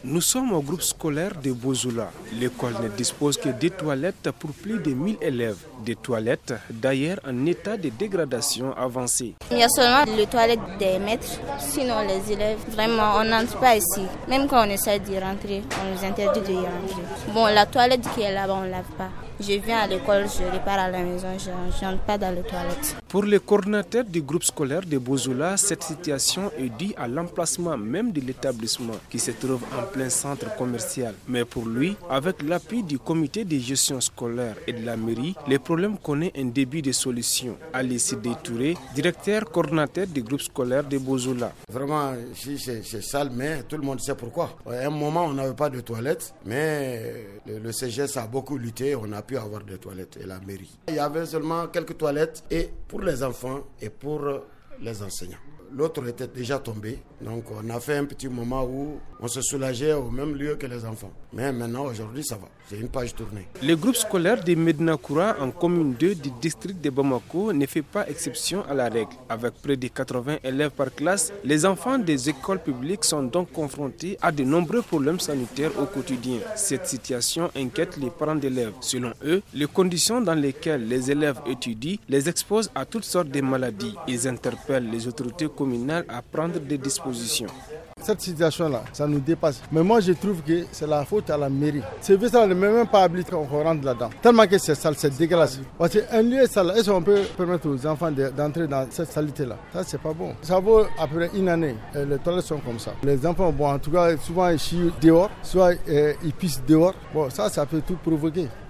Nous sommes au groupe scolaire de Bozoula. L'école ne dispose que des toilettes pour plus de 1000 élèves. Des toilettes d'ailleurs en état de dégradation avancée. Il y a seulement les toilettes des maîtres. Sinon les élèves, vraiment, on n'entre pas ici. Même quand on essaie d'y rentrer, on nous interdit d'y rentrer. Bon, la toilette qui est là-bas, on ne lave pas. Je viens à l'école, je repars à la maison, je n'entre pas dans les toilettes. Pour les coordinateurs du groupe scolaire de Bozoula, cette situation est due à l'emplacement même de l'établissement qui se trouve en plein centre commercial. Mais pour lui, avec l'appui du comité de gestion scolaire et de la mairie, le problème connaît un début de solution. Ali Sidé Touré, directeur coordinateur du groupe scolaire de Bozoula. Vraiment, c'est sale, mais tout le monde sait pourquoi. À un moment, on n'avait pas de toilettes, mais le CGS a beaucoup lutté, on a pu avoir des toilettes et la mairie. Il y avait seulement quelques toilettes et pour les enfants et pour les enseignants. L'autre était déjà tombé, donc on a fait un petit moment où on se soulageait au même lieu que les enfants. Mais maintenant, aujourd'hui, ça va. C'est une page tournée. Le groupe scolaire de Medina Koura en commune 2 du district de Bamako ne fait pas exception à la règle. Avec près de 80 élèves par classe, les enfants des écoles publiques sont donc confrontés à de nombreux problèmes sanitaires au quotidien. Cette situation inquiète les parents d'élèves. Selon eux, les conditions dans lesquelles les élèves étudient les exposent à toutes sortes de maladies. Ils interpellent les autorités communales à prendre des dispositions. Cette situation-là, ça nous dépasse. Mais moi, je trouve que c'est la faute à la mairie. Ces ça ne met même pas habilité qu'on rentre là-dedans. Tellement que c'est sale, c'est dégueulasse. Parce qu'un lieu est sale, est-ce qu'on peut permettre aux enfants d'entrer dans cette saleté-là? Ça, c'est pas bon. Ça vaut après une année. Les toilettes sont comme ça. Les enfants, bon, en tout cas, souvent ils chient dehors, soit ils pissent dehors. Bon, ça peut tout provoquer.